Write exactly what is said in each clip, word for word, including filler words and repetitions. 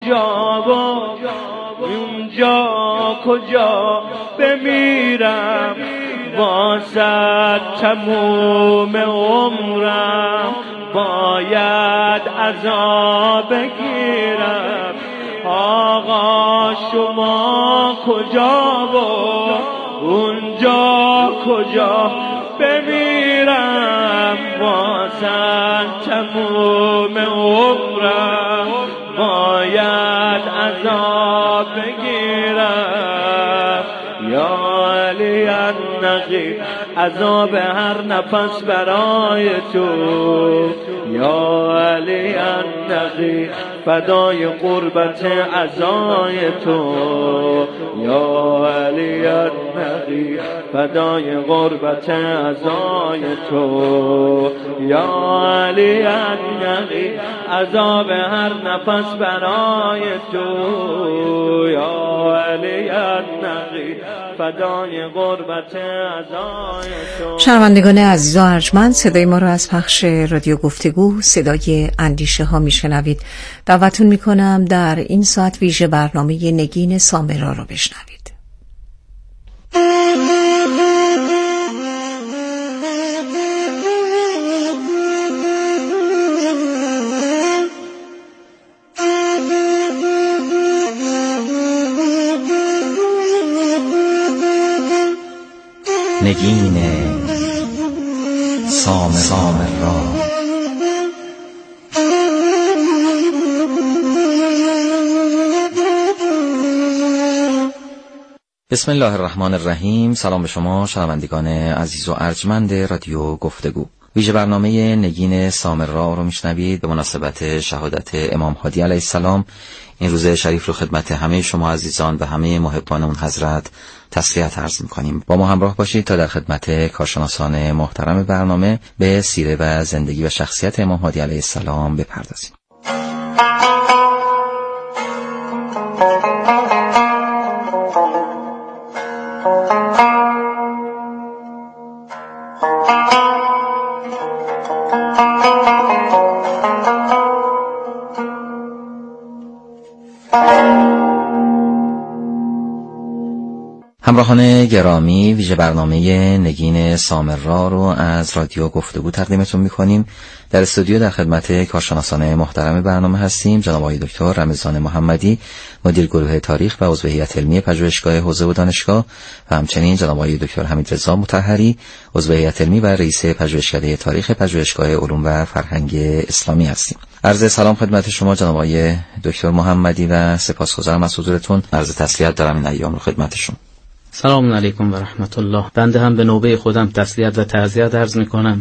جا اونجا کجا بمیرم واسه تموم عمرم باید عذاب بگیرم آقا شما کجا و اونجا کجا بمیرم واسه تموم عمرم باید عذاب بگیرم یا علی النقی عذاب هر نفس برای تو یا علی النقی فدای قربت عزای تو یا علی النقی فدای قربت عزای تو یا علی النقی عذاب هر نفس برای تو یا علی النقی فدای قربت عزای تو. شنوندگان عزیز و ارجمند، صدای ما را از پخش رادیو گفتگو صدای اندیشه ها میشنوید. دعوتتون میکنم در این ساعت ویژه برنامه نگین سامرا را بشنوید. نگین سامرا بسم الله الرحمن الرحیم. سلام به شما شنوندگان عزیز و ارجمند رادیو گفتگو. ویژه برنامه نگین سامرا رو میشنوید به مناسبت شهادت امام هادی علیه السلام. این روز شریف رو خدمت همه شما عزیزان و همه محبان اون حضرت تسلیت عرض می‌کنیم. با ما همراه باشید تا در خدمت کارشناسان محترم برنامه به سیره و زندگی و شخصیت امام هادی علیه السلام بپردازیم. همراهان گرامی، ویژه برنامه نگین سامرا رو از رادیو گفتگو تقدیمتون میکنیم. در استودیو در خدمت کارشناسان محترم برنامه هستیم. جناب آقای دکتر رمضان محمدی، مدیر گروه تاریخ و عضو هیئت علمی پژوهشگاه حوزه و دانشگاه، و همچنین جناب آقای دکتر حمیدرضا مطهری، عضو هیئت علمی و رئیس پژوهشکده تاریخ پژوهشگاه علوم و فرهنگ اسلامی هستیم. عرض سلام خدمت شما جناب آقای دکتر محمدی و سپاسگزارم از حضورتون. عرض تسلیت دارم این ایام رو خدمتشون. سلام علیکم و رحمت الله. بنده هم به نوبه خودم تسلیت و تعزیت عرض میکنم.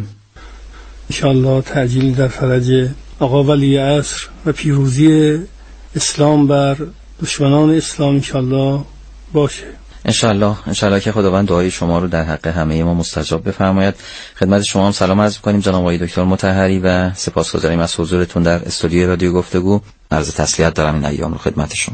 انشاءالله تعجیل در فرج آقا ولی عصر و پیروزی اسلام بر دشمنان اسلام انشاءالله باشه. انشاءالله انشاءالله که خداوند دعای شما رو در حق همه ما مستجاب بفرماید. خدمت شما هم سلام عرض می‌کنیم جناب آقای دکتر مطهری و سپاسگزاریم از حضورتون در استودیو رادیو گفتگو. عرض تسلیت دارم این ایام رو خدمتشون.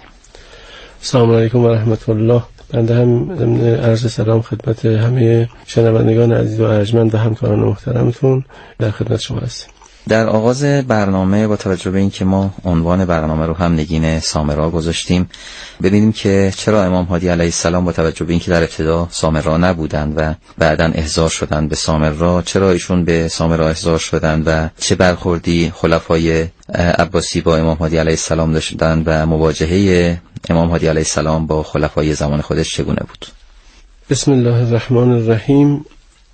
السلام علیکم و رحمت الله. بنده هم ضمن عرض سلام خدمت همه شنوندگان عزیز و ارجمند و همکاران محترمتون در خدمت شما هستیم. در آغاز برنامه با توجه به اینکه ما عنوان برنامه رو هم نگین سامرا گذاشتیم، ببینیم که چرا امام هادی علیه السلام با توجه به اینکه در ابتدا سامرا نبودند و بعداً احضار شدند به سامرا، چرا ایشون به سامرا احضار شدند و چه برخوردی خلفای عباسی با امام هادی علیه السلام داشتند و مواجهه امام هادی علیه السلام با خلفای زمان خودش چگونه بود؟ بسم الله الرحمن الرحیم.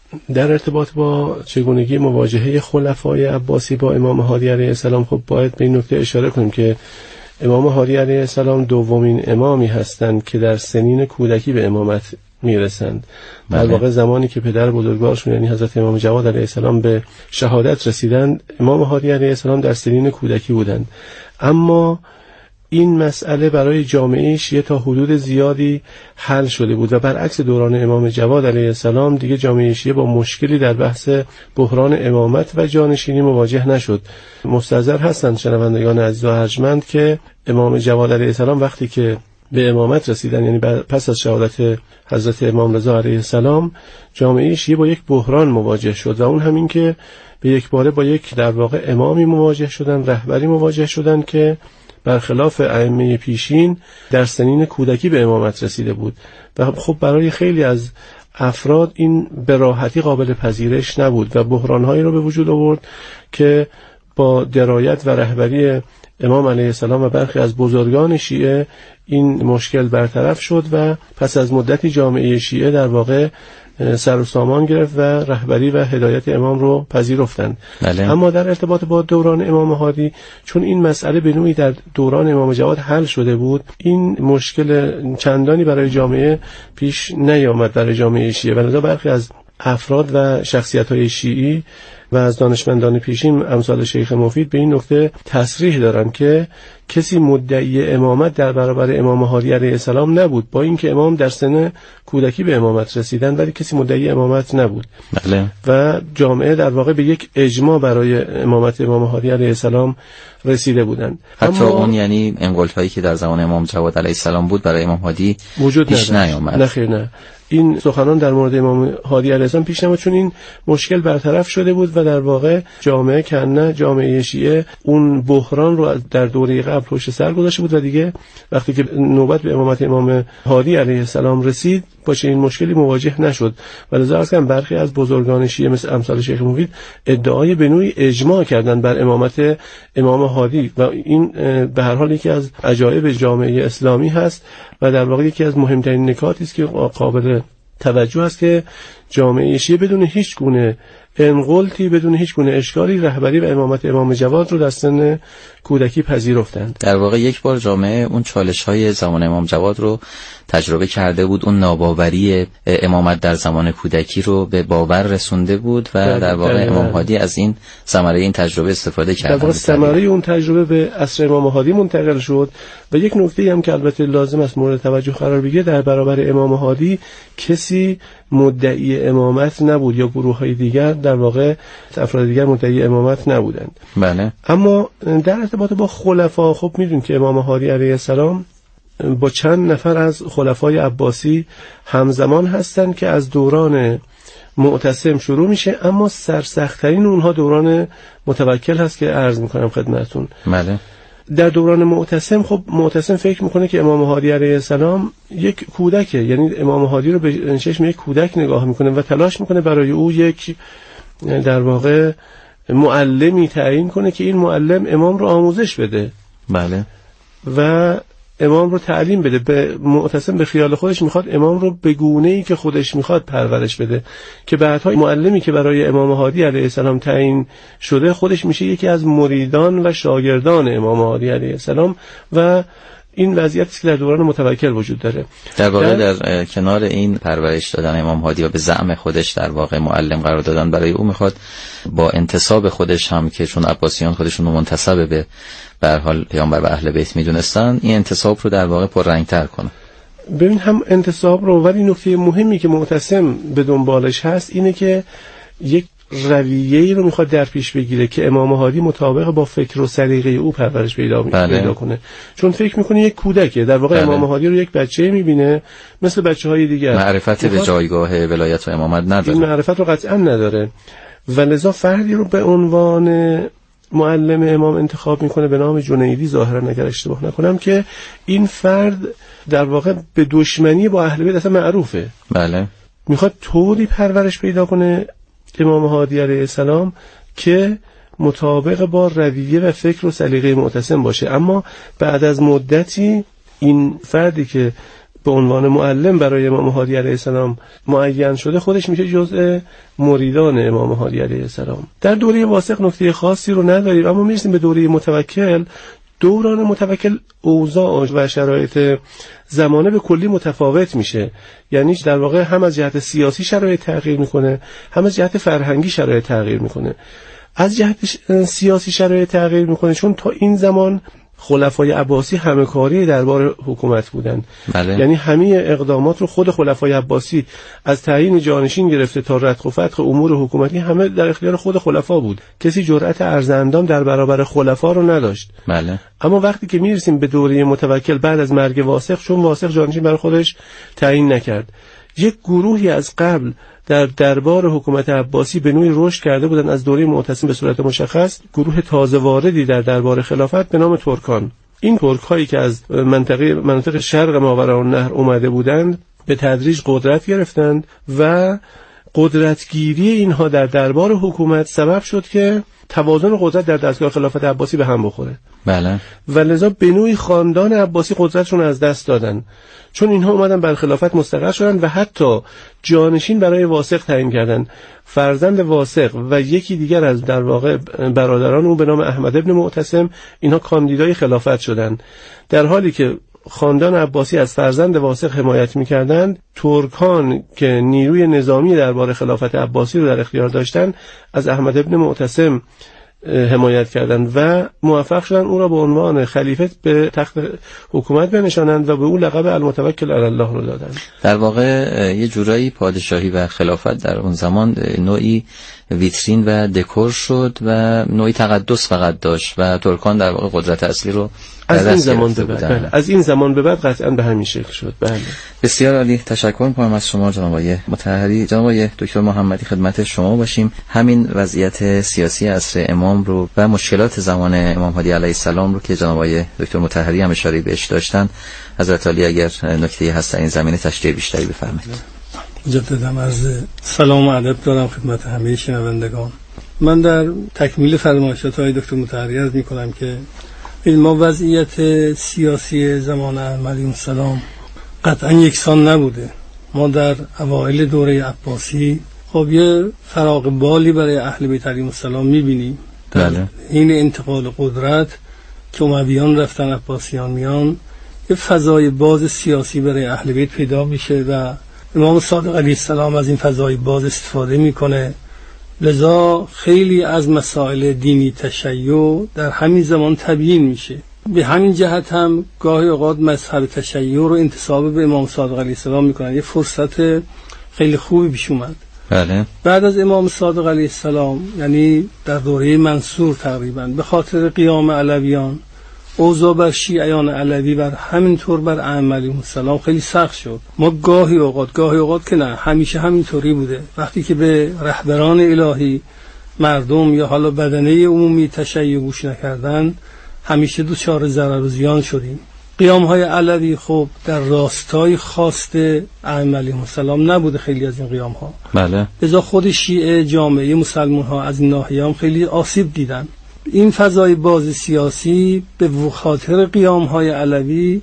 در ارتباط با چگونگی مواجهه خلفای عباسی با امام هادی علیه السلام، خب باید به این نکته اشاره کنیم که امام هادی علیه السلام دومین امامی هستند که در سنین کودکی به امامت میرسند. در واقع زمانی که پدر بزرگوارشون یعنی حضرت امام جواد علیه السلام به شهادت رسیدند، امام هادی علیه السلام در سنین کودکی بودند. اما این مسئله برای جامعه شیعه تا حدود زیادی حل شده بود و برعکس دوران امام جواد علیه السلام دیگه جامعه شیعه با مشکلی در بحث بحران امامت و جانشینی مواجه نشد. مستحضر هستند شنوندگان عزیز و ارجمند که امام جواد علیه السلام وقتی که به امامت رسیدن، یعنی پس از شهادت حضرت امام رضا علیه السلام، جامعه شیعه با یک بحران مواجه شد و اون همین که به یک باره با یک در واقع امامی مواجه شدن، رهبری مواجه شدن که برخلاف ائمه پیشین در سنین کودکی به امامت رسیده بود و خب برای خیلی از افراد این به راحتی قابل پذیرش نبود و بحران‌هایی رو به وجود آورد که با درایت و رهبری امام علیه السلام و برخی از بزرگان شیعه این مشکل برطرف شد و پس از مدتی جامعه شیعه در واقع سر و سامان گرفت و رهبری و هدایت امام رو پذیرفتند. بله. اما در ارتباط با دوران امام هادی، چون این مسئله به نوعی در دوران امام جواد حل شده بود، این مشکل چندانی برای جامعه پیش نیامد برای جامعه شیعه و لذا برخی از افراد و شخصیت‌های شیعی و از دانشمندان پیشین امثال شیخ مفید به این نکته تصریح دارند که کسی مدعی امامت در برابر امام هادی علیه السلام نبود، با اینکه امام در سن کودکی به امامت رسیدن ولی کسی مدعی امامت نبود. بله. و جامعه در واقع به یک اجماع برای امامت امام هادی علیه السلام رسیده بودند. حتی اما اون یعنی انقلابی که در زمان امام جواد علیه السلام بود برای امام هادی وجود پیش نیامد. نه خیر نه. این سخنان در مورد امام هادی علیه السلام پیش نمیاد، چون این مشکل برطرف شده بود و در واقع جامعه کنه جامعه شیعه اون بحران رو در دوره قبل پشت سر گذاشته بود و دیگه وقتی که نوبت به امامت امام هادی علیه السلام رسید با چنین مشکلی مواجه نشد و لذا اصلا برخی از بزرگان شیعه مثل امثال شیخ مفید ادعای به نوعی اجماع کردند بر امامت امام هادی و این به هر حال یکی از عجایب جامعه اسلامی هست و در واقع یکی از مهمترین نکاتی است که قابل توجه است که جامعه شیعه بدون هیچ گونه انقلتی، بدون هیچ گونه اشکالی رهبری و امامت امام جواد رو در سن کودکی پذیرفتند. در واقع یک بار جامعه اون چالش‌های زمان امام جواد رو تجربه کرده بود، اون ناباوری امامت در زمان کودکی رو به باور رسونده بود و در واقع امام هادی از این ثمره این تجربه استفاده کرد. در واقع ثمره اون تجربه به عصر امام هادی منتقل شد و یک نکته هم که البته لازم است مورد توجه قرار بگیره، در برابر امام هادی کسی مدعی امامت نبود یا گروه‌های دیگر در واقع افراد دیگر مدعی امامت نبودند. بله. اما در ارتباط با خلفا خب میدونید که امام هادی علیه السلام با چند نفر از خلفای عباسی همزمان هستند که از دوران معتصم شروع میشه، اما سرسخت‌ترین اونها دوران متوکل هست که عرض میکنم خدمتتون. بله. در دوران معتصم خب معتصم فکر میکنه که امام هادی علیه السلام یک کودکه، یعنی امام هادی رو به چشم یک کودک نگاه میکنه و تلاش میکنه برای او یک در واقع معلمی تعیین کنه که این معلم امام رو آموزش بده. بله. و امام رو تعلیم بده. به معتصم به خیال خودش میخواد امام رو به گونه‌ای که خودش میخواد پرورش بده که بعدها معلمی که برای امام هادی علیه السلام تعیین شده خودش میشه یکی از مریدان و شاگردان امام هادی علیه السلام و این وضعیتی که در دوران متوکل وجود داره. در واقع در, در کنار این پرورش دادن امام هادی و به زعم خودش در واقع معلم قرار دادن برای او، میخواد با انتساب خودش هم که چون عباسیان خودشون رو منتسب به به هر حال پیامبر و اهل بیت میدونستن، این انتساب رو در واقع پررنگ‌تر کنه. ببین هم انتساب رو، ولی نکته مهمی که معتصم به دنبالش هست اینه که یک رویه‌ای رو میخواد در پیش بگیره که امام هادی مطابق با فکر و سلیقه او پرورش پیدا بله. پیدا کنه، چون فکر میکنه یک کودکه. در واقع بله. امام هادی رو یک بچه میبینه مثل بچه‌های دیگر، معرفت به جایگاه ولایت و امامت نداره، این معرفت رو قطعا نداره و لذا فردی رو به عنوان معلم امام انتخاب میکنه به نام جنیدی، ظاهرا اگر اشتباه نکنم، که این فرد در واقع به دشمنی با اهل بیت اصلا معروفه. بله. میخواد طوری پرورش پیدا کنه امام هادی علیه السلام که مطابق با رویه و فکر و سلیقه معتصم باشه. اما بعد از مدتی این فردی که به عنوان معلم برای امام هادی علیه السلام معین شده خودش میشه جزء مریدان امام هادی علیه السلام. در دوره واسق نکته خاصی رو نداریم، اما میرسیم به دوره متوکل. دوران متوکل اوضاع و شرایط زمانه به کلی متفاوت میشه، یعنی در واقع هم از جهت سیاسی شرایط تغییر میکنه، هم از جهت فرهنگی شرایط تغییر میکنه. از جهت سیاسی شرایط تغییر میکنه چون تا این زمان خلفای عباسی همه کاری دربار حکومت بودند. بله. یعنی همه اقدامات رو خود خلفای عباسی از تعیین جانشین گرفته تا رتق و فتق امور حکومتی همه در اختیار خود خلفا بود. کسی جرأت ارزندام در برابر خلفا رو نداشت. بله. اما وقتی که میرسیم به دوره متوکل بعد از مرگ واسق، چون واسق جانشین برای خودش تعیین نکرد، یک گروهی از قبل در دربار حکومت عباسی به نوعی رشد کرده بودند از دوره معتصم به صورت مشخص، گروه تازه واردی در دربار خلافت به نام ترکان. این ترک هایی که از منطقه مناطق شرق ماوراءالنهر اومده بودند به تدریج قدرت گرفتند و قدرتگیری اینها در دربار حکومت سبب شد که توازن قدرت در دستگاه خلافت عباسی به هم بخوره. بله. و لذا به نوعی خاندان عباسی قدرتشون از دست دادن، چون اینها اومدن بر خلافت مستقر شدن و حتی جانشین برای واسق تعیین کردن. فرزند واسق و یکی دیگر از در واقع برادران او به نام احمد ابن معتصم اینها کاندیدای خلافت شدند، در حالی که خاندان عباسی از فرزند واسق حمایت می‌کردند. ترکان که نیروی نظامی دربار خلافت عباسی رو در اختیار داشتند از احمد ابن معتصم حمایت کردند و موفق شدند او را به عنوان خلیفه به تخت حکومت بنشانند و به او لقب المتوکل علی الله رو دادند. در واقع یه جورایی پادشاهی و خلافت در اون زمان نوعی ویترین و دکور شد و نوعی تقدس فقط داشت و ترکان در واقع قدرت اصلی رو از این زمان به بعد بله. از این زمان به بعد قطعا به همین شکل شد. بله. بسیار عالی، تشکر می‌کنم از شما جناب آقای مطهری. جناب آقای دکتر محمدی خدمت شما باشیم. همین وضعیت سیاسی عصر امام رو و مشکلات زمان امام هادی علیه السلام رو که جناب آقای دکتر مطهری هم اشاره بهش داشتن، حضرت علی اگر نکته‌ای هست در این زمینه تشریح بیشتری بفرمایید. مجدداً عرض سلام و ادب دارم خدمت همه شنوندگان. من در تکمیل فرمایشات های دکتر مطهری عرض می‌کنم که ما وضعیت سیاسی زمان احمد علیه السلام قطعا یکسان نبوده. ما در اوایل دوره عباسی خب یه فراغ بالی برای اهل بیت علیهم السلام می‌بینیم. بله. این انتقال قدرت که امویان رفتن عباسیان میان، یه فضای باز سیاسی برای اهل بیت پیدا میشه و امام صادق علیه السلام از این فضای باز استفاده میکنه. لذا خیلی از مسائل دینی تشیع در همین زمان تبیین میشه. به همین جهت هم گاهی اوقات مذهب تشیع رو انتساب به امام صادق علیه السلام میکنن. یه فرصت خیلی خوبی پیش اومد. بله. بعد از امام صادق علیه السلام، یعنی در دوره منصور تقریبا، به خاطر قیام علویان اوضاع بر شیعیان علوی بر همینطور بر ائمه علیهم السلام خیلی سخت شد. ما گاهی اوقات گاهی اوقات که نه، همیشه همینطوری بوده، وقتی که به رهبران الهی مردم یا حالا بدنه عمومی تشیع گوش نکردن، همیشه دوچار ضرر و زیان شدیم. قیام های علوی خب در راستای خواست ائمه علیهم السلام نبوده خیلی از این قیام ها. بله. لذا خود شیعه جامعه مسلمان ها از این ناحیه هم خیلی آسیب دیدن. این فضای باز سیاسی به خاطر قیام های علوی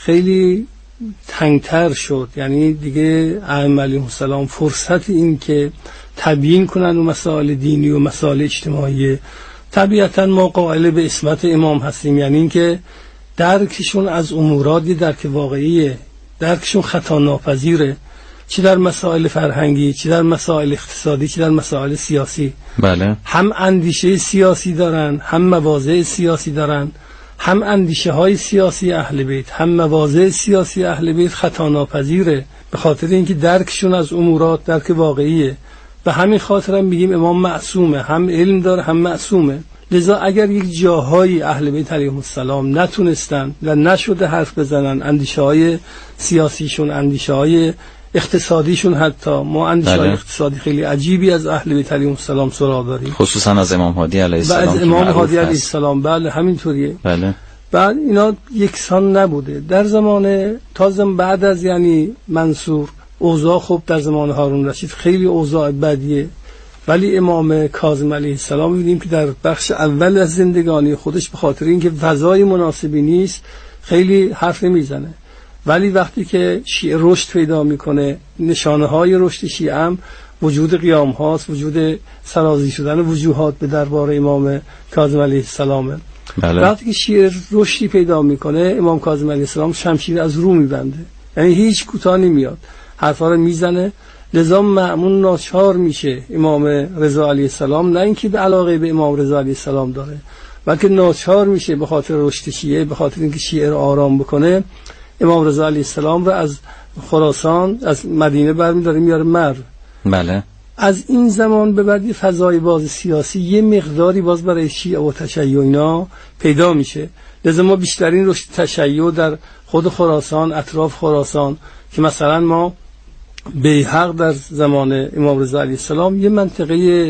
خیلی تنگتر شد. یعنی دیگه ائمه علیهم السلام فرصت این که تبیین کنن و مسائل دینی و مسائل اجتماعی، طبیعتا ما قائل به عصمت امام هستیم، یعنی اینکه درکشون از امورات درک واقعیه، درکشون خطا ناپذیره، چی در مسائل فرهنگی، چی در مسائل اقتصادی، چی در مسائل سیاسی. بله. هم اندیشه سیاسی دارن، هم مواضع سیاسی دارن، هم اندیشه های سیاسی اهل بیت، هم مواضع سیاسی اهل بیت خطا ناپذیره، به خاطر اینکه درکشون از امورات درک واقعیه. به همین خاطر هم میگیم امام معصومه، هم علم داره هم معصومه. لذا اگر یک جاهای اهل بیت علیهم السلام نتونستن و نشده حرف بزنن، اندیشه های سیاسیشون، اندیشه های اقتصادیشون، حتی ما اندیشه های اقتصادی خیلی عجیبی از اهل بیت علیهم السلام سراغ داریم، خصوصا از امام هادی علیه السلام. و از امام هادی علیه السلام بله همینطوریه. بله. بعد اینا یکسان نبوده. در زمان تازم بعد از یعنی منصور اوضاع خوب، در زمان هارون رشید خیلی اوضاع بدیه، ولی امام کاظم علیه السلام می‌بینیم که در بخش اول از زندگانی خودش به خاطر اینکه فضای مناسبی نیست خیلی حرف نمیزنه، ولی وقتی که شیعه رشد پیدا میکنه، نشانه های رشد شیعه هم وجود قیام هاست، وجود سرازی شدن وجوهات به دربار امام کاظم علیه السلام. بله. وقتی که شیعه رشدی پیدا میکنه، امام کاظم علیه السلام شمشیر از رو میبنده، یعنی هیچ کوتاه نمیاد، حرفا رو میزنه. لذا مأمون ناچار میشه امام رضا علیه السلام، نه اینکه به علاقه به امام رضا علیه السلام داره، بلکه ناچار میشه به خاطر رشد شیعه، به خاطر اینکه شیعه رو آرام بکنه، امام رضا علیه السلام رو از خراسان، از مدینه برمی‌داره میاره مرو. بله. از این زمان به بعد فضای باز سیاسی یه مقداری باز برای شیعه و تشیع اینا پیدا میشه. لذا ما بیشترین رشد تشیع در خود خراسان، اطراف خراسان، که مثلا ما بیهق در زمان امام رضا علیه السلام یه منطقه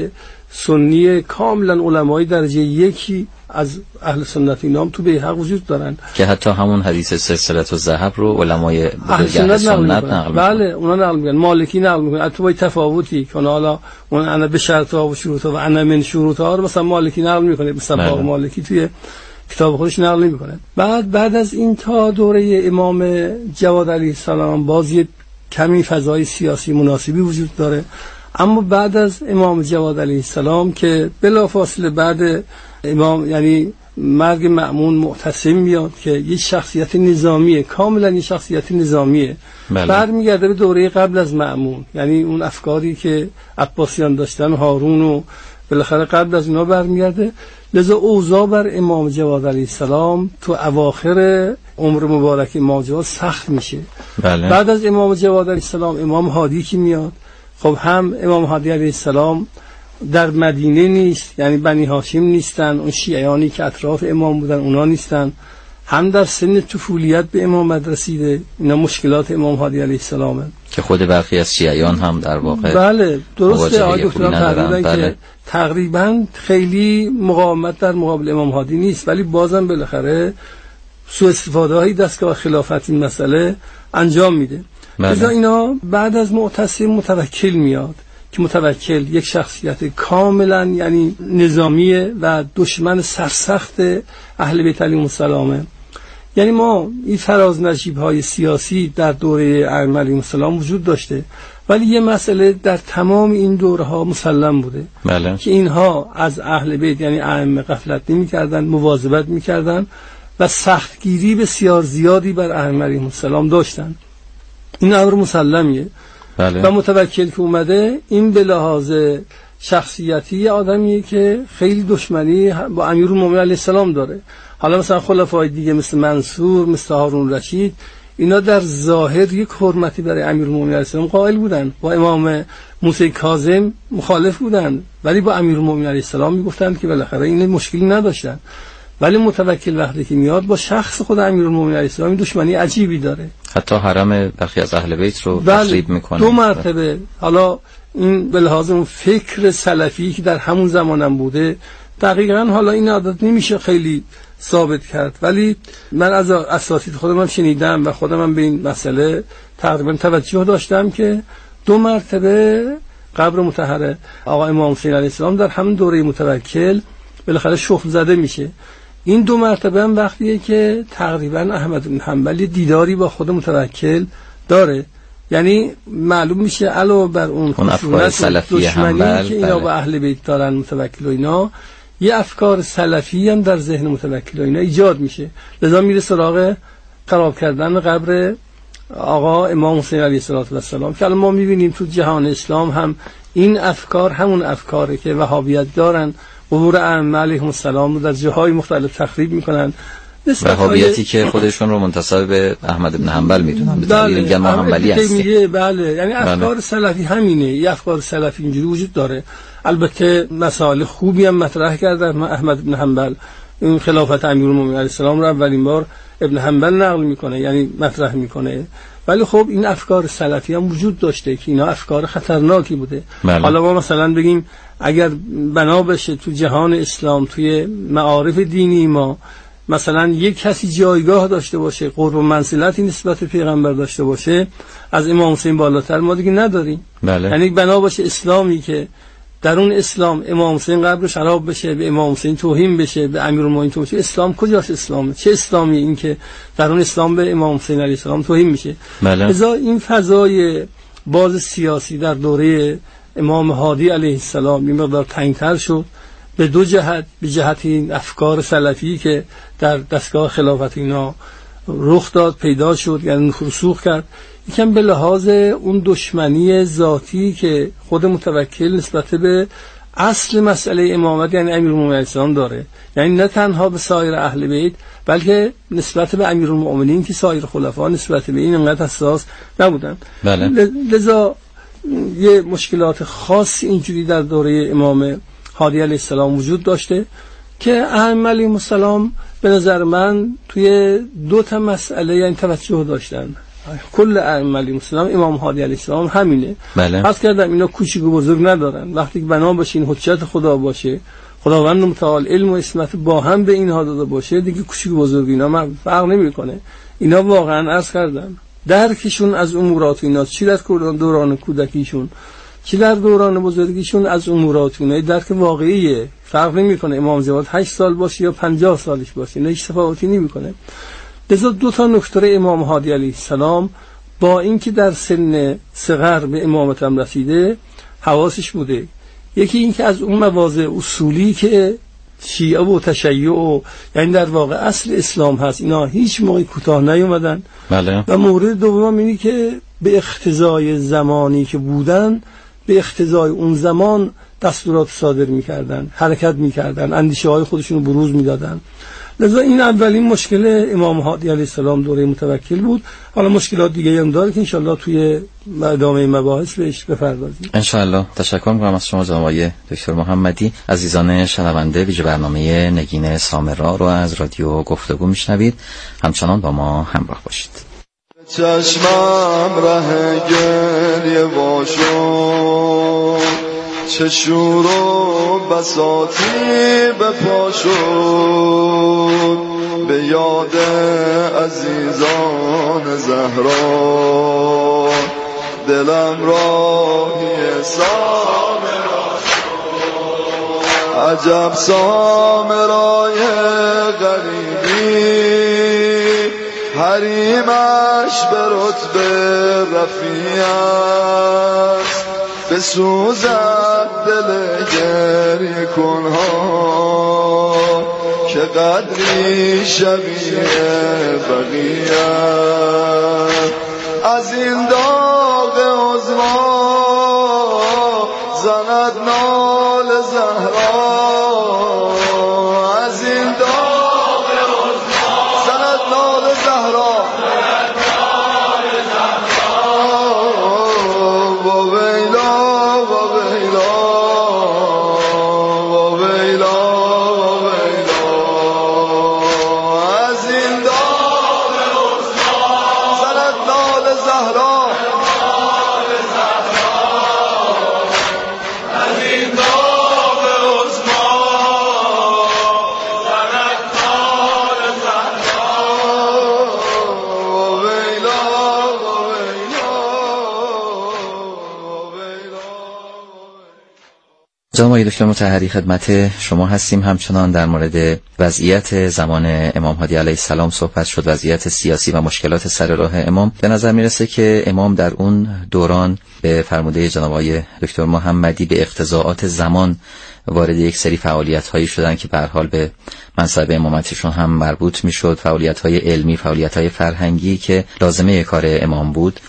سنی کاملا علمای درجه یکی از اهل سنت اینام تو بیهق وجود دارن که حتی همون حدیث سلسله الذهب رو علمای اهل سنت نقل میکنن. بله اونا نقل میکنن، مالکی نقل میکنن، البته با تفاوتی که حالا اون انا به شرط ها و شروط ها و انا من شروط ها رو مثلا مالکی نقل میکنه، مثلا بله. مالکی توی کتاب خودش نقل نمیکنه. بعد بعد از این تا دوره امام جواد علیه السلام باز یه کمی فضای سیاسی مناسبی وجود داره، اما بعد از امام جواد علیه السلام که بلافاصله بعد امام یعنی مرگ مأمون معتصم میاد که یه شخصیت نظامیه، کاملا یه شخصیت نظامیه. بله. برمیگرده به دوره قبل از مأمون، یعنی اون افکاری که عباسیان داشتن، هارون و بالاخره قبل از اینا برمیگرده. لذا اوضاع بر امام جواد علیه السلام تو اواخر عمر مبارک امام جواد سخت میشه. بله. بعد از امام جواد علیه السلام امام هادی که میاد، خب هم امام هادی علیه السلام در مدینه نیست، یعنی بنی هاشم نیستن، اون شیعیانی که اطراف امام بودن اونا نیستن، هم در سن طفولیت به امامت رسیده. اینا مشکلات امام هادی علیه السلامه که خود برخی از شیعیان هم در واقع بله درسته آقای دکتران فرمودن بله. که تقریبا خیلی مقاومت در مقابل امام هادی نیست، ولی بازم بالاخره سوء استفاده هایی دستگاه خلافت این مسئله انجام میده. بله. اینا بعد از معتصم متوکل میاد که متوکل یک شخصیت کاملا یعنی نظامیه و دشمن سرسخت اهل بیت علیهم السلامه. یعنی ما این فراز نشیب های سیاسی در دوره ائمه علیهم السلام وجود داشته، ولی یه مسئله در تمام این دوره ها مسلم بوده. بله. که اینها از اهل بیت یعنی ائمه غفلت نمی‌کردن، مواظبت می‌کردن و سختگیری بسیار زیادی بر ائمه علیهم السلام داشتن. این امر مسلمیه. بله. و متوکل که اومده این به لحاظ شخصیتی آدمیه که خیلی دشمنی با امیرالمومنین علیه السلام داره. حالا مثلا خلفای دیگه مثل منصور، مثل هارون رشید، اینا در ظاهر یک حرمتی برای امیرالمومنین علیه السلام قائل بودن، با امام موسی کاظم مخالف بودن، ولی با امیرالمومنین علیه السلام میگفتن که بالاخره این مشکلی نداشتن. ولی متوکل وقتی که میاد با شخص خود امیرالمومنین علیه السلام دشمنی عجیبی داره، حتی حرم برخی از اهل بیت رو تخریب میکنه دو مرتبه. حالا این به لحاظ اون فکر سلفی که در همون زمانم بوده دقیقاً حالا این عادت نمیشه خیلی ثابت کرد، ولی من از اساتید خودم هم شنیدم و خودم هم به این مسئله تقریبا توجه داشتم که دو مرتبه قبر مطهر آقا امام حسین علیه السلام در همون دوره متوکل بالاخره شخم زده میشه. این دو مرتبه هم وقتیه که تقریبا احمد بن حنبل دیداری با خود متوکل داره، یعنی معلوم میشه علاوه بر اون افکار سلفی دشمنی که اینا با اهل بیت دارن متوکل و اینا، یه افکار سلفی هم در ذهن متوکل و اینا ایجاد میشه. لذا میره سراغ خراب کردن قبر آقا امام حسین علیه السلام که الان ما میبینیم تو جهان اسلام هم این افکار همون افکاره که وهابیت دارن، قبور ائمه علیهم السلام رو در جاهای مختلف تخریب میکنن. وهابیتی که خودشون رو منتسب به احمد بن حنبل میدونن، به دلیل میگن ما حنبلی هستیم. بله، یعنی افکار بله. سلفی همینه، یه افکار سلفی اینجوری وجود داره. البته مسائل خوبی هم مطرح کردن احمد بن حنبل، این خلافت امیرالمومنین علیه السلام رو اولین بار ابن حنبل نقل میکنه، یعنی مطرح میکنه. ولی خب این افکار سلفی هم وجود داشته که اینا افکار خطرناکی بوده. بله. حالا ما مثلا بگیم اگر بنا بشه تو جهان اسلام توی معارف دینی ما مثلا یک کسی جایگاه داشته باشه، قرب و منزلتی نسبت پیغمبر داشته باشه، از امام حسین بالاتر ما دیگه نداریم. بله. یعنی بنا باشه اسلامی که در اون اسلام امام حسین قبرش خراب بشه، به امام حسین توهین بشه، به امیرالمومنین توهین بشه، اسلام کجاست؟ اسلام چه اسلامی این که در اون اسلام به امام حسین علیه السلام توهین میشه؟ بله. لذا این فضای باز سیاسی در دوره امام هادی علیه السلام این مقدار تنگتر شد به دو جهت، به جهت این افکار سلفی که در دستگاه خلافت اینا رخ داد، پیدا شد، یعنی رسوخ کرد. یکم به لحاظ اون دشمنی ذاتی که خود متوکل نسبت به اصل مسئله امامت یعنی امیرالمومنین علیه السلام داره، یعنی نه تنها به سایر اهل بیت بلکه نسبت به امیرالمومنین که سایر خلفا نسبت به این انقدر حساس نبودن. بله. لذا یه مشکلات خاص اینجوری در دوره امام هادی علیه السلام وجود داشته که ائمه علیهم السلام به نظر من توی دو تا مسئله یعنی توجه داشتن. کل ائمه علیهم السلام، امام هادی علیه السلام همینه. بله. عرض کردم اینا کوچیک و بزرگ ندارن. وقتی که بنا باشه این حجت خدا باشه، خداوند متعال علم و اسمت با هم به اینها داده باشه، دیگه کوچیک و بزرگ اینا فرق نمیکنه. اینا واقعا عرض کردم درکشون از امورات اینا، چی در دوران کودکیشون چی در دوران بزرگیشون، از امورات اینا درک واقعیه. فرق نمیکنه امام زمان هشت سال باشه یا پنجاه سالش باشه، اینا هیچ تفاوتی نمیکنه. لذا دو تا نکته امام هادی علیه السلام با اینکه در سن صغر به امامت هم رسیده حواسش بوده. یکی اینکه از اون مواضع اصولی که شیعه و تشیع و یعنی در واقع اصل اسلام هست، اینا هیچ موقع کوتاه نیومدن. بله. و مورد دوم اینی که به اقتضای زمانی که بودن، به اقتضای اون زمان دستورات صادر میکردن، حرکت میکردن، اندیشه های خودشون رو بروز میدادن. لذا این اولین مشکل امام هادی علیه السلام دوره متوکل بود. حالا مشکلات دیگه هم داره که انشالله توی ادامه مباحث بهش بپردازیم انشالله. تشکر می‌کنم از شما جناب آقای دکتر محمدی. عزیزان شنونده، ویژه برنامه نگین سامرا رو از رادیو گفتگو میشنوید، همچنان با ما همراه باشید. چشمم ره گریه باشو، چه شور و بساطی بپا شد، به یاد عزیزان زهرا، دلم راهی سامرا شد. عجب سامرای غریبی، حریمش به رتبه رفیع است، بسوزد دل گریه کنها، که قدری شبیه بقیه. از این داغ عظما زند نال زهرا، از این داغ عظما زند نال زهرا. جناب آقای دکتر مطهری خدمت شما هستیم. همچنان در مورد وضعیت زمان امام هادی علیه السلام صحبت شد، وضعیت سیاسی و مشکلات سر راه امام. به نظر میرسه که امام در اون دوران به فرموده جناب آقای دکتر محمدی به اقتضاعات زمان وارد یک سری فعالیت هایی شدن که به هر حال به منصب امامتشون هم مربوط میشد، فعالیت های علمی، فعالیت های فرهنگی که لازمه کار امام بود.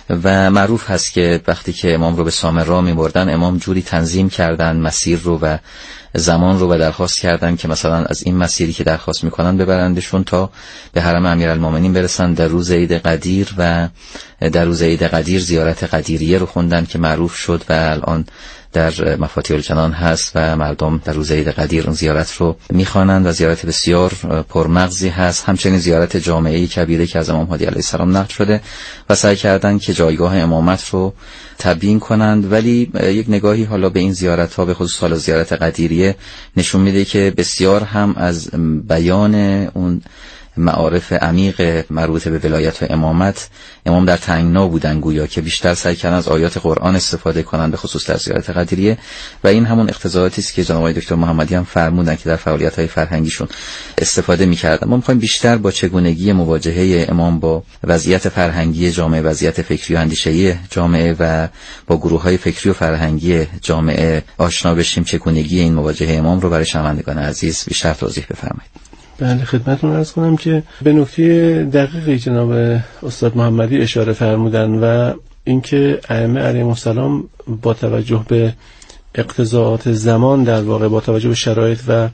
و معروف هست که وقتی که امام رو به سامرا می بردن، امام جوری تنظیم کردن مسیر رو و زمان رو و درخواست کردن که مثلا از این مسیری که درخواست میکنن ببرندشون تا به حرم امیرالمومنین برسن در روز عید قدیر، و در روز عید قدیر زیارت قدیریه رو خوندن که معروف شد و الان در مفاتیح الجنان هست و مردم در روز عید قدیر اون زیارت رو میخوانند و زیارت بسیار پرمغزی هست. همچنین زیارت جامعه کبیره که از امام هادی علیه السلام نقل شده و سعی کردن که جایگاه امامت رو تبیین کنند. ولی یک نگاهی حالا به این زیارت ها، به خصوص حالا زیارت قدیریه، نشون میده که بسیار هم از بیان اون معارف عمیق مربوط به ولایت و امامت امام در تنگنا بودن، گویا که بیشتر سعی کردن از آیات قرآن استفاده کنند، به خصوص در زیارت قدیریه. و این همون اقتضاعاتی است که جناب آقای دکتر محمدی هم فرمودن که در فعالیت‌های فرهنگیشون استفاده می‌کردن. ما می‌خوایم بیشتر با چگونگی مواجهه امام با وضعیت فرهنگی جامعه، وضعیت فکری و اندیشه‌ای جامعه و با گروه‌های فکری و فرهنگی جامعه آشنا بشیم. چگونگی این مواجهه امام رو برای شنوندگان عزیز بیشتر توضیح بفرمایید. بله، خدمتتون عرض کنم که به نکته دقیقی جناب استاد محمدی اشاره فرمودن و اینکه ائمه علیهم السلام با توجه به اقتضاعات زمان، در واقع با توجه به شرایط و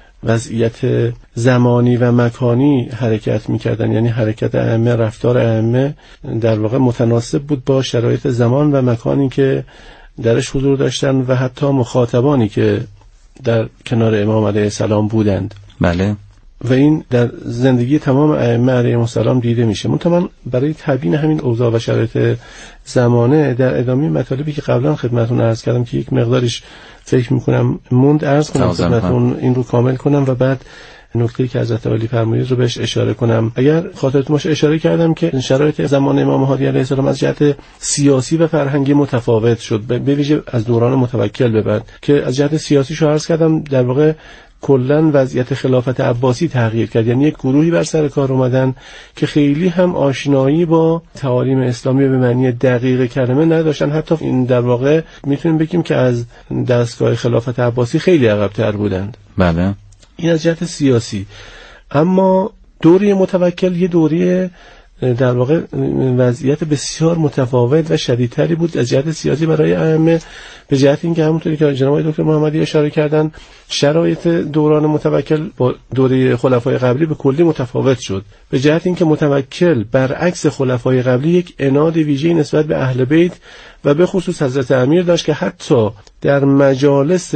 وضعیت زمانی و مکانی حرکت می‌کردن، یعنی حرکت ائمه، رفتار ائمه در واقع متناسب بود با شرایط زمان و مکانی که درش حضور داشتن و حتی مخاطبانی که در کنار امام علیه السلام بودند. بله. و این در زندگی تمام ائمه علیهم السلام دیده میشه. منتها من برای تبیین همین اوضاع و شرایط زمانه در ادامه مطالبی که قبلا خدمتتون عرض کردم که یک مقدارش فکر میکنم موند عرض کنم خدمتتون این رو کامل کنم و بعد نکته‌ای که حضرت علی فرمودید رو بهش اشاره کنم. اگر خاطرتون باشه اشاره کردم که شرایط زمان امام هادی علیه السلام از جهت سیاسی و فرهنگی متفاوت شد، به ویژه از دوران متوکل به بعد، که از جهت سیاسی شو عرض کردم در واقع کلا وضعیت خلافت عباسی تغییر کرد. یعنی یک گروهی بر سر کار اومدن که خیلی هم آشنایی با تعالیم اسلامی به معنی دقیق کلمه نداشتن. حتی این در واقع میتونیم بگیم که از دستگاه خلافت عباسی خیلی عقب‌تر بودند. بله. این از جهت سیاسی. اما دوره متوکل یه دوره در واقع وضعیت بسیار متفاوت و شدیدتری بود از جهت سیاسی برای ائمه، به جهت اینکه همونطوری که جناب دکتر محمدی اشاره کردن شرایط دوران متوکل با دوره خلفای قبلی به کلی متفاوت شد، به جهت اینکه متوکل برعکس خلفای قبلی یک عناد ویژه‌ای نسبت به اهل بیت و به خصوص حضرت امیر داشت که حتی در مجالس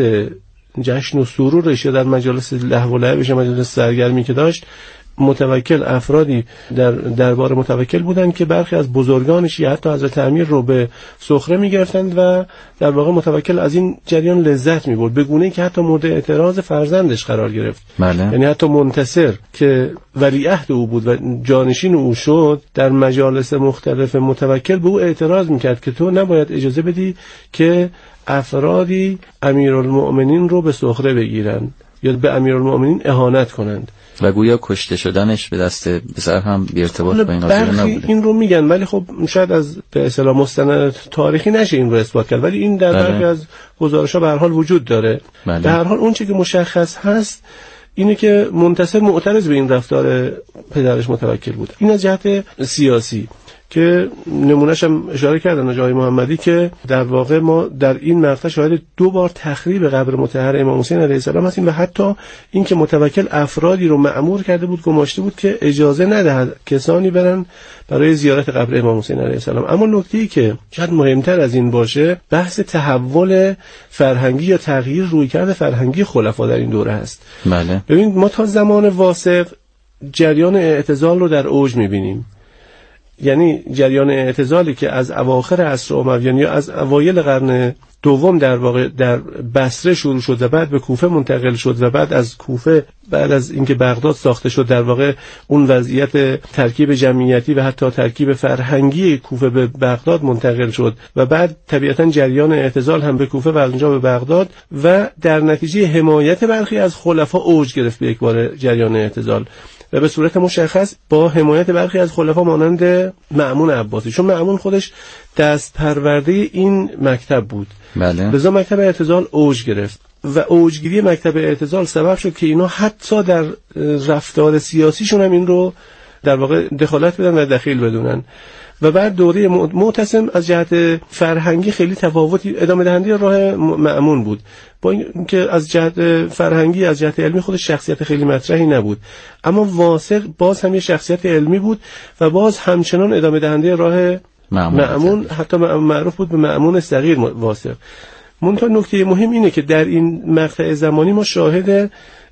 جشن و سرورش یا در مجالس لهو و لعبش، مجالس سرگرمی که داشت، متوکل افرادی در دربار متوکل بودن که برخی از بزرگانش یا حتی حضرت امیر رو به سخره می‌گرفتند و در واقع متوکل از این جریان لذت می‌برد، به گونه‌ای که حتی مورد اعتراض فرزندش قرار گرفت. بله. یعنی حتی منتصر که ولیعهد او بود و جانشین او شد، در مجالس مختلف متوکل به او اعتراض می‌کرد که تو نباید اجازه بدی که افرادی امیرالمؤمنین رو به سخره بگیرن یا به امیرالمؤمنین اهانت کنند و گویا کشته شدنش به دست پسر هم بی ارتباط با این قضیه نبوده. این رو میگن، ولی خب شاید از به اصطلاح مستند تاریخی نشه این رو اثبات کرد، ولی این در برخی از گزارش‌ها به هر حال وجود داره. بله. به هر حال اون چیزی که مشخص هست اینه که منتصر معترض به این رفتار پدرش متوکل بود. این از جهت سیاسی که نمونه‌ش هم اشاره کردن آقای محمدی که در واقع ما در این مقطع شاهد دو بار تخریب قبر مطهر امام حسین علیه السلام هستیم و حتی این که متوکل افرادی رو مأمور کرده بود، گماشته بود که اجازه ندهد کسانی برن برای زیارت قبر امام حسین علیه السلام. اما نکته‌ای که شاید مهمتر از این باشه بحث تحول فرهنگی یا تغییر رویکرد فرهنگی خلفا در این دوره هست. بله. ببینید ما تا زمان واسق جریان اعتزال رو در اوج می‌بینیم، یعنی جریان اعتزالی که از اواخر عصر امویان یا از اوایل قرن دوم در واقع در بصره شروع شد و بعد به کوفه منتقل شد و بعد از کوفه بعد از اینکه بغداد ساخته شد در واقع اون وضعیت ترکیب جمعیتی و حتی ترکیب فرهنگی کوفه به بغداد منتقل شد و بعد طبیعتا جریان اعتزال هم به کوفه و از اونجا به بغداد و در نتیجه حمایت برخی از خلفا اوج گرفت به یک بار جریان اعتزال و به صورت مشخص با حمایت برخی از خلفا مانند مأمون عباسی، چون مأمون خودش دست پرورده این مکتب بود. بله. لذا مکتب اعتزال اوج گرفت و اوجگیری مکتب اعتزال سبب شد که اینا حتی در رفتار سیاسیشون هم این رو در واقع دخالت بدن و دخیل بدونن و بعد دوره معتصم از جهت فرهنگی خیلی تفاوتی ادامه دهنده راه مأمون بود، با اینکه از جهت فرهنگی از جهت علمی خودش شخصیت خیلی مطرحی نبود، اما واثق باز هم یه شخصیت علمی بود و باز همچنان ادامه دهنده راه مأمون، حتی معروف بود به مأمون صغیر واثق. منتها نکته مهم اینه که در این مقطع زمانی ما شاهد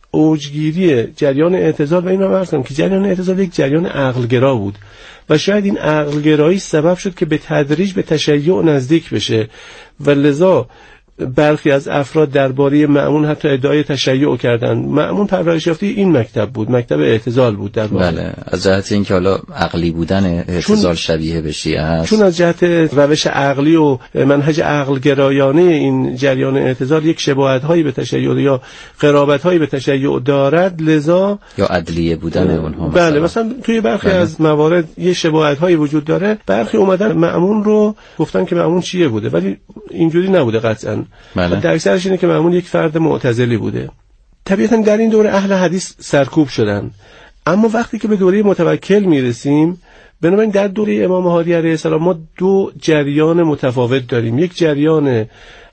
اوجگیری جریان اعتزال و این رو عرض کنم که جریان اعتزال یک جریان عقلگرا بود و شاید این عقلگرایی سبب شد که به تدریج به تشیع نزدیک بشه و لذا برخی از افراد درباره مأمون حتی ادعای تشیع کردند. مأمون پرورش یافته این مکتب بود، مکتب اعتزال بود در واقع. بله، از جهت اینکه حالا عقلی بودن اعتزال شبیه به شیعه است، چون از جهت روش عقلی و منهج عقل گرایانه این جریان اعتزال یک شباهت‌هایی به تشیع یا قرابت‌هایی به تشیع دارد، لذا یا عدلیه بودن اونها. بله، مثلا, مثلا توی برخی بله. از موارد یه شباهت‌هایی وجود داره. برخی اومدن مأمون رو گفتن که مأمون چیه بوده، ولی اینجوری نبوده قطعاً. بله. در اکثرش اینه که مأمون یک فرد معتزلی بوده. طبیعتاً در این دوره اهل حدیث سرکوب شدن، اما وقتی که به دوره متوکل میرسیم، بنابراین در دوره امام هادی علیه السلام ما دو جریان متفاوت داریم. یک جریان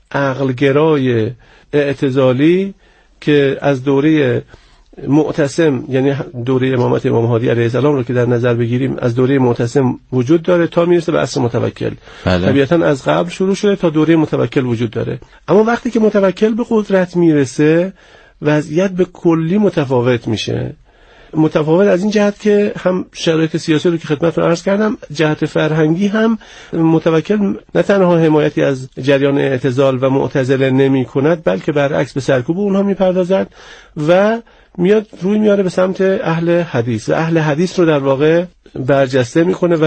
عقلگرای اعتزالی که از دوره معتصم، یعنی دوره امامت امام هادی علیه السلام رو که در نظر بگیریم، از دوره معتصم وجود داره تا میرسه به عصر متوکل. بله. طبیعتاً از قبل شروع شده تا دوره متوکل وجود داره، اما وقتی که متوکل به قدرت میرسه وضعیت به کلی متفاوت میشه متفاوت از این جهت که هم شرایط سیاسی رو که خدمتتون عرض کردم، جهت فرهنگی هم متوکل نه تنها حمایتی از جریان اعتزال و معتزله نمی کند، بلکه برعکس به سرکوب اونها میپردازد و میاد روی میاره به سمت اهل حدیث و اهل حدیث رو در واقع برجسته میکنه و